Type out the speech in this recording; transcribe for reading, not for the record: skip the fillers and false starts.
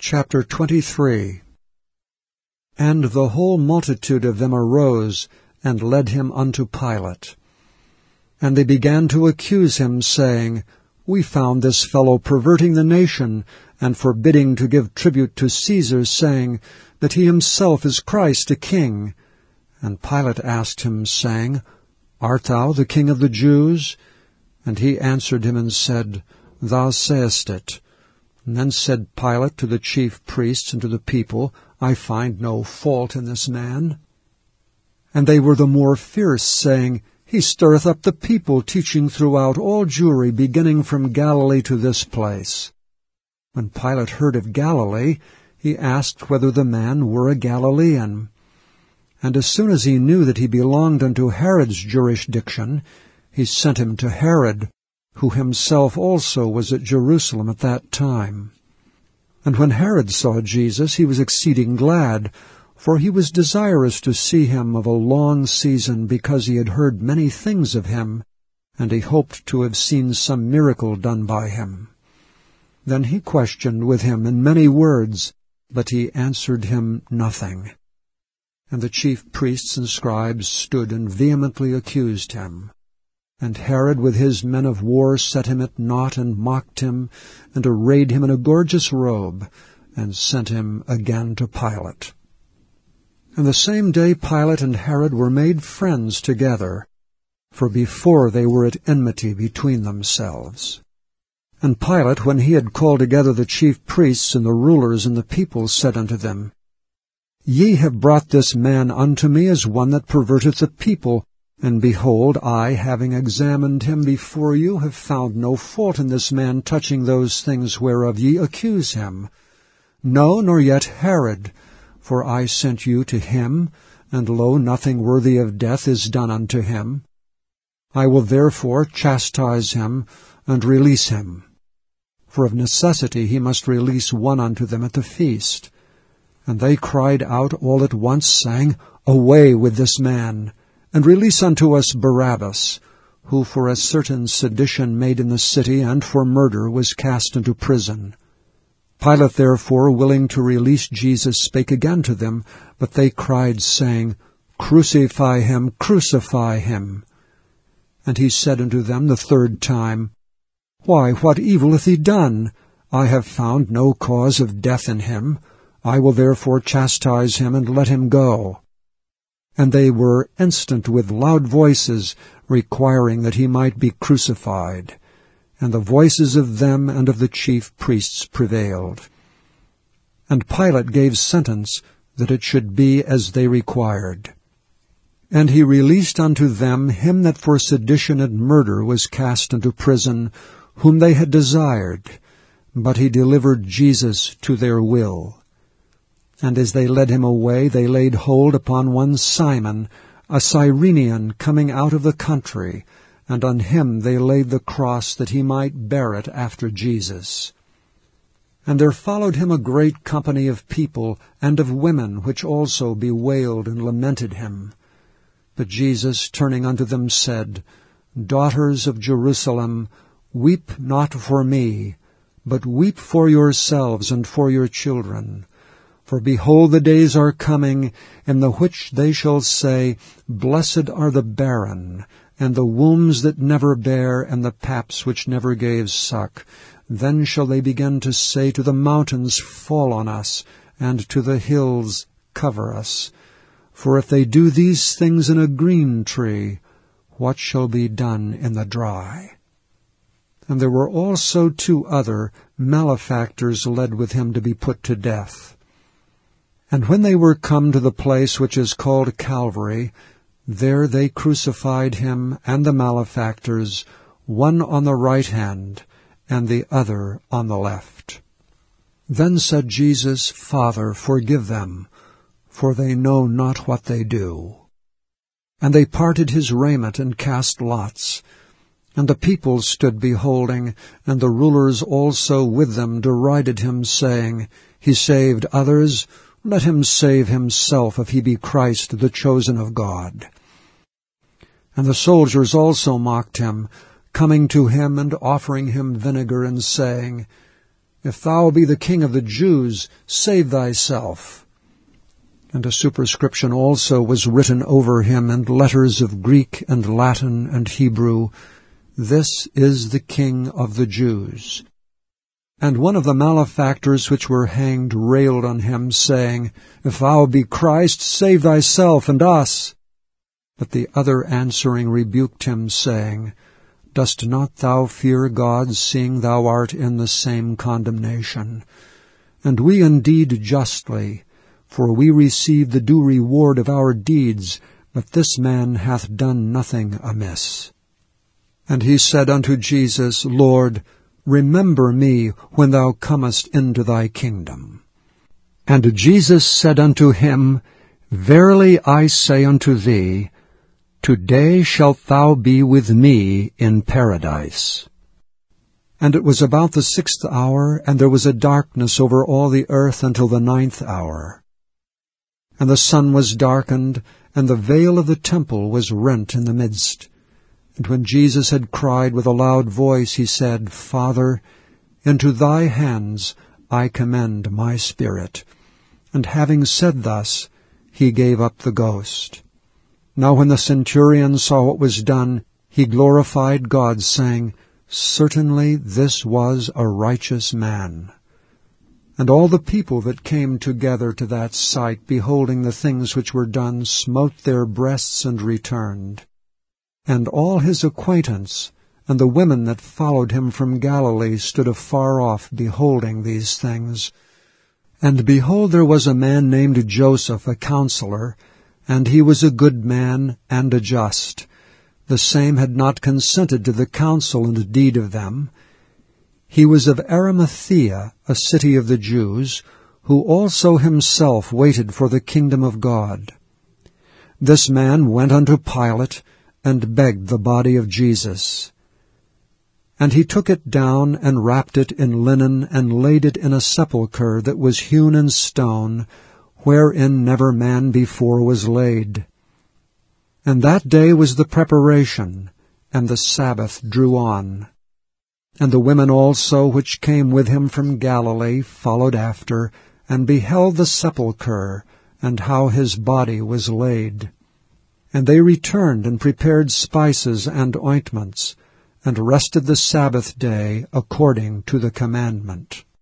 Chapter 23. And the whole multitude of them arose, and led him unto Pilate. And they began to accuse him, saying, We found this fellow perverting the nation, and forbidding to give tribute to Caesar, saying, that he himself is Christ, a king. And Pilate asked him, saying, Art thou the king of the Jews? And he answered him and said, Thou sayest it. And then said Pilate to the chief priests and to the people, I find no fault in this man. And they were the more fierce, saying, He stirreth up the people, teaching throughout all Jewry, beginning from Galilee to this place. When Pilate heard of Galilee, he asked whether the man were a Galilean. And as soon as he knew that he belonged unto Herod's jurisdiction, he sent him to Herod, who himself also was at Jerusalem at that time. And when Herod saw Jesus, he was exceeding glad, for he was desirous to see him of a long season, because he had heard many things of him, and he hoped to have seen some miracle done by him. Then he questioned with him in many words, but he answered him nothing. And the chief priests and scribes stood and vehemently accused him. And Herod with his men of war set him at naught, and mocked him, and arrayed him in a gorgeous robe, and sent him again to Pilate. And the same day Pilate and Herod were made friends together, for before they were at enmity between themselves. And Pilate, when he had called together the chief priests and the rulers and the people, said unto them, Ye have brought this man unto me as one that perverteth the people, and behold, I, having examined him before you, have found no fault in this man touching those things whereof ye accuse him. No, nor yet Herod, for I sent you to him, and lo, nothing worthy of death is done unto him. I will therefore chastise him, and release him. For of necessity he must release one unto them at the feast. And they cried out all at once, saying, Away with this man! And release unto us Barabbas, who for a certain sedition made in the city, and for murder was cast into prison. Pilate therefore, willing to release Jesus, spake again to them, but they cried, saying, Crucify him, crucify him. And he said unto them the third time, Why, what evil hath he done? I have found no cause of death in him. I will therefore chastise him, and let him go. And they were instant with loud voices, requiring that he might be crucified. And the voices of them and of the chief priests prevailed. And Pilate gave sentence that it should be as they required. And he released unto them him that for sedition and murder was cast into prison, whom they had desired, but he delivered Jesus to their will. And as they led him away, they laid hold upon one Simon, a Cyrenian, coming out of the country, and on him they laid the cross, that he might bear it after Jesus. And there followed him a great company of people, and of women, which also bewailed and lamented him. But Jesus, turning unto them, said, Daughters of Jerusalem, weep not for me, but weep for yourselves and for your children. For behold, the days are coming, in the which they shall say, Blessed are the barren, and the wombs that never bare, and the paps which never gave suck. Then shall they begin to say to the mountains, Fall on us, and to the hills, Cover us. For if they do these things in a green tree, what shall be done in the dry? And there were also 2 other malefactors led with him to be put to death. And when they were come to the place which is called Calvary, there they crucified him and the malefactors, one on the right hand, and the other on the left. Then said Jesus, Father, forgive them, for they know not what they do. And they parted his raiment, and cast lots. And the people stood beholding, and the rulers also with them derided him, saying, He saved others, let him save himself, if he be Christ, the chosen of God. And the soldiers also mocked him, coming to him and offering him vinegar, and saying, If thou be the King of the Jews, save thyself. And a superscription also was written over him in letters of Greek and Latin and Hebrew, This is the King of the Jews. And one of the malefactors which were hanged railed on him, saying, If thou be Christ, save thyself and us. But the other answering rebuked him, saying, Dost not thou fear God, seeing thou art in the same condemnation? And we indeed justly, for we receive the due reward of our deeds, but this man hath done nothing amiss. And he said unto Jesus, Lord, remember me when thou comest into thy kingdom. And Jesus said unto him, Verily I say unto thee, Today shalt thou be with me in paradise. And it was about the 6th hour, and there was a darkness over all the earth until the 9th hour. And the sun was darkened, and the veil of the temple was rent in the midst. And when Jesus had cried with a loud voice, he said, Father, into thy hands I commend my spirit. And having said thus, he gave up the ghost. Now when the centurion saw what was done, he glorified God, saying, Certainly this was a righteous man. And all the people that came together to that sight, beholding the things which were done, smote their breasts and returned. And all his acquaintance, and the women that followed him from Galilee, stood afar off, beholding these things. And behold, there was a man named Joseph, a counselor, and he was a good man and a just. The same had not consented to the counsel and deed of them. He was of Arimathea, a city of the Jews, who also himself waited for the kingdom of God. This man went unto Pilate, and begged the body of Jesus. And he took it down, and wrapped it in linen, and laid it in a sepulchre that was hewn in stone, wherein never man before was laid. And that day was the preparation, and the Sabbath drew on. And the women also which came with him from Galilee followed after, and beheld the sepulchre, and how his body was laid. And they returned and prepared spices and ointments, and rested the Sabbath day according to the commandment.